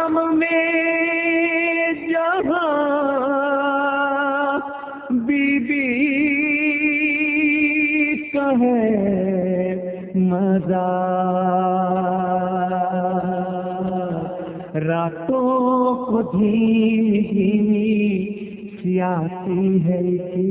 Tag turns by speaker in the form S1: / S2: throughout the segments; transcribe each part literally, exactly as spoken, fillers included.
S1: شام میں جہاں بی بی کا ہے مزہ، راتوں کو دھیمی دھیمی سیاسی ہے کی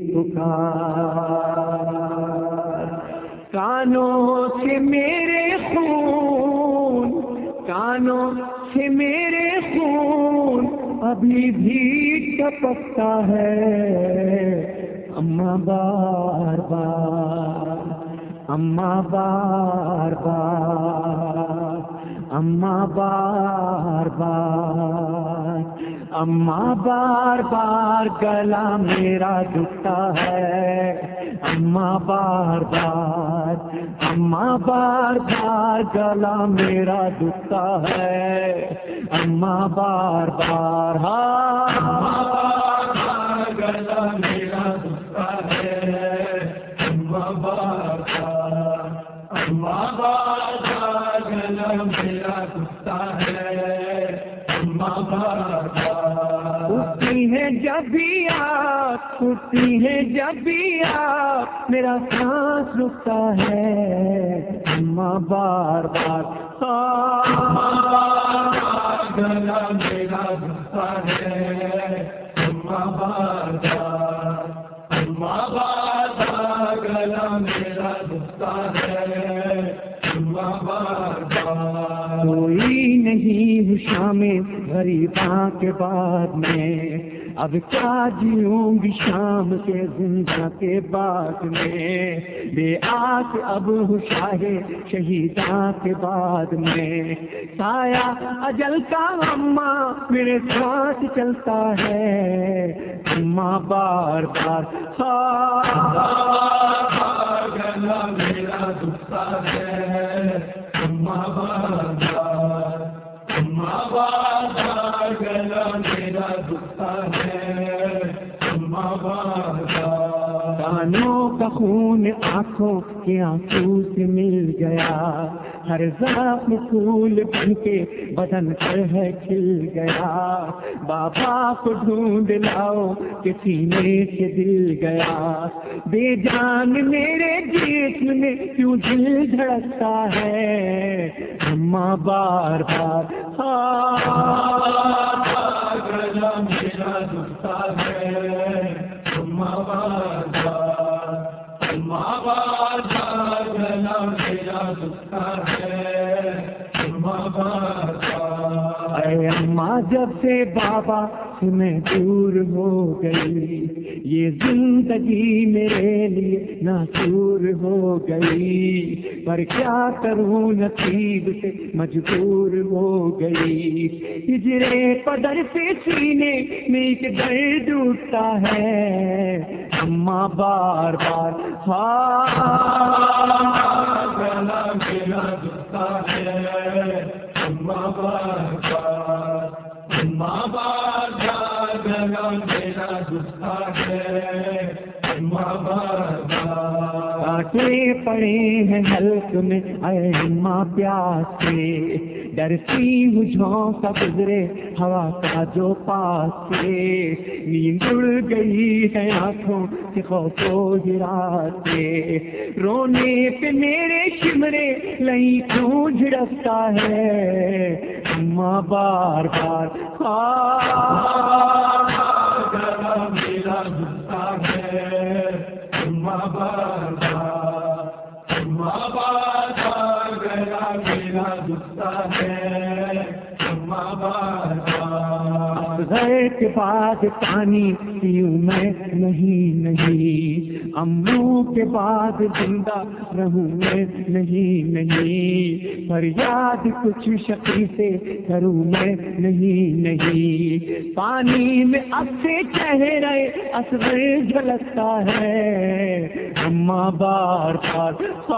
S1: پکار، کانوں سے میرے خون، کانوں سے میرے خون ابھی بھی ٹپکتا ہے، اماں بار بار، اماں بار بار، اماں بار بار، اماں بار بار گلا میرا دکھتا ہے، اماں بار بار، اماں بار بار گلا میرا دکھتا ہے، اماں بار بار، ہاں اماں بار بار گلا میرا دکھتا ہے، اماں بار بار، اماں بار بار گلا میرا دکھتا ہے، اماں بار بار، اٹھتی ہے جب بھی آپ، اٹھتی ہے جب بھی آپ میرا سانس رکتا ہے، اماں بار بار، اماں بار بار گلا میرا دکھتا ہے، اماں بار بار، اماں بار بار گلا میرا دکھتا ہے، اماں بار بار، کوئی نہیں شام غریباں کے بعد میں، اب کیا جیوں گی شام کے زندہ کے بعد میں، بے آس اب شاہ شہیداں کے بعد میں، سایہ اجل کا اماں میرے ساتھ چلتا ہے، اماں بار بار، گلا میرا دکھتا ہے، اماں بار بار، اماں بار بار گلا میرا دکھتا ہے، اماں بار بار، کانوں کا خون آنکھوں کے آنسو سے مل گیا، ہر زخم پھول بن کے بدن پر ہے کھل گیا، بابا کو ڈھونڈ لاؤ کہ سینے سے دل گیا، بے جان میرے جسم میں کیوں دل دھڑکتا ہے، اماں بار بار، گلا میرا دکھتا ہے، اماں بار بار، اماں بار بار گلا میرا دکھتا ہے، اماں بار بار، اے اماں جب سے بابا سے میں دور ہو گئی، یہ زندگی میرے لیے ناصور ہو گئی، پر کیا کروں نصیب سے مجبور ہو گئی، ہجرے قدر سے سینے میں ایک درد اٹھتا ہے، اماں بار بار، گلا میرا دکھتا ہے، اماں بار بار، اماں بار بار گلا میرا دکھتا ہے، اماں بار بار، کانٹے پڑے ہیں حلق میں اے اماں پیاس سے، ڈرتی ہوں جھونکا گزرے ہوا کا جو پاس سے، نیند اڑ گئی ہے آنکھوں سے خوف و ہراس سے، رونے پہ میرے شمرے لئی کیوں جھڑکتا ہے، اماں بار بار، گلا میرا دکھتا ہے، اماں بار بار، اماں بار بار گلا میرا دکھتا ہے، اماں بار بار، گھر کے بعد پانی پیوں میں نہیں نہیں، امو کے بعد زندہ رہوں میں نہیں نہیں، فریاد کچھ شقی سے کروں میں نہیں نہیں، پانی میں اب سے چہرے اصغر جھلکتا ہے، اماں بار بار،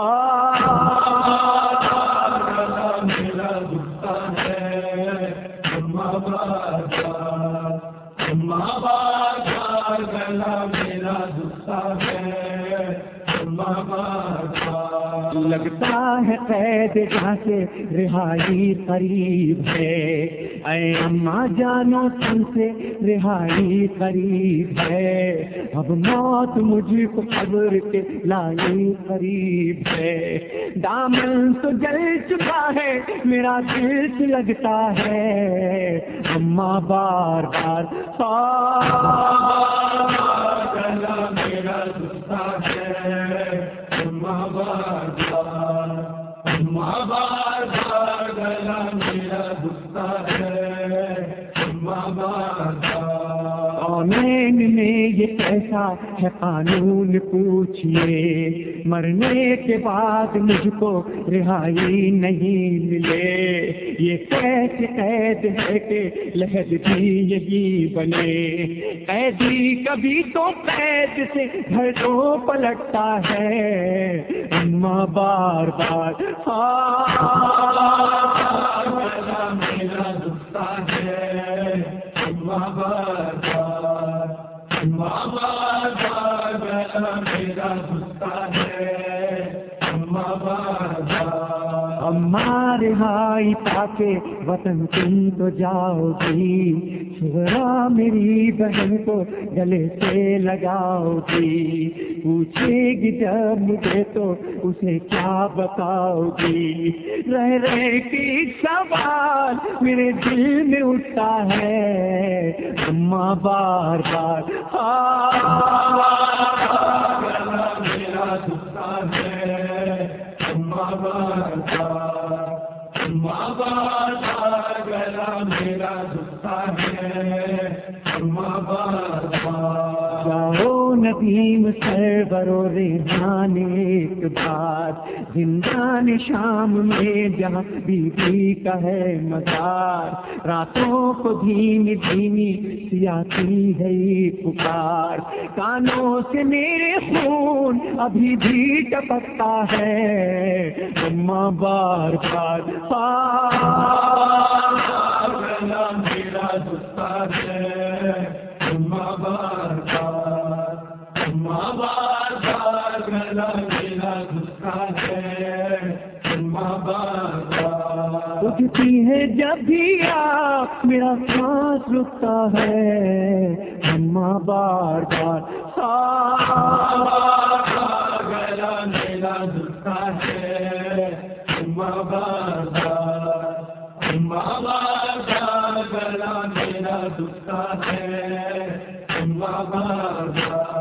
S1: گلا میرا دکھتا ہے، اماں بار بار، اماں بار بار گلا میرا دکھتا ہے، اماں بار بار، لگتا ہے قید جہاں سے رہائی قریب ہے،
S2: اے اماں جانو تم سے رہائی قریب ہے، اب موت مجھ کو قبر کے لائی قریب ہے، دامن تو جل چکا ہے میرا دل سے لگتا ہے، اماں بار بار
S1: گلا میرا دکھتا ہے، اماں بار بار، اماں بار بار گلا میرا دکھتا ہے، اماں بار بار۔
S2: کونین میں یہ کیسا ہے قانون پوچھئے، مرنے کے بعد مجھ کو رہائی نہیں ملے، یہ کیسے قید ہے کہ لحد بھی یہی بنے، قیدی کبھی تو قید سے گھر تو پلٹتا ہے، اماں بار بار
S1: گلا میرا دکھتا ہے، اماں بار بار، اماں بار بار گلا میرا دکھتا ہے، اماں بار بار۔
S2: اماں رہائی پا کے وطن تم تو جاؤ گی، شغرا میری بہن کو گلے سے لگاؤ گی، پوچھے گی جب مجھے تو اسے کیا بتاؤ گی، رہ رہ کے ایک سوال میرے دل میں اٹھتا ہے، اماں بار بار
S1: گلا میرا دکھتا ہے، اماں بار بار، اماں بار بار گلا میرا دکھتا ہے، اماں بار بار۔
S2: جاؤ ندیم سرور و ریحان ایک بات، زندان شام میں جہاں بی بی کا ہے مزار، راتوں کو دھیمی دھیمی سیاتی ہے پکار، کانوں سے میرے خون ابھی بھی ٹپکتا ہے، اماں بار بار
S1: گلا میرا دکھتا ہے، اماں بار بار، اماں بار بار گلا میرا دکھتا ہے، اماں بار بار۔
S2: اٹھتی ہے جب بھی آپ میرا سانس رکتا ہے، اماں بار بار
S1: گلا میرا دکھتا ہے، اماں بار بار، اماں بار بار گلا میرا دکھتا ہے، اماں بار بار۔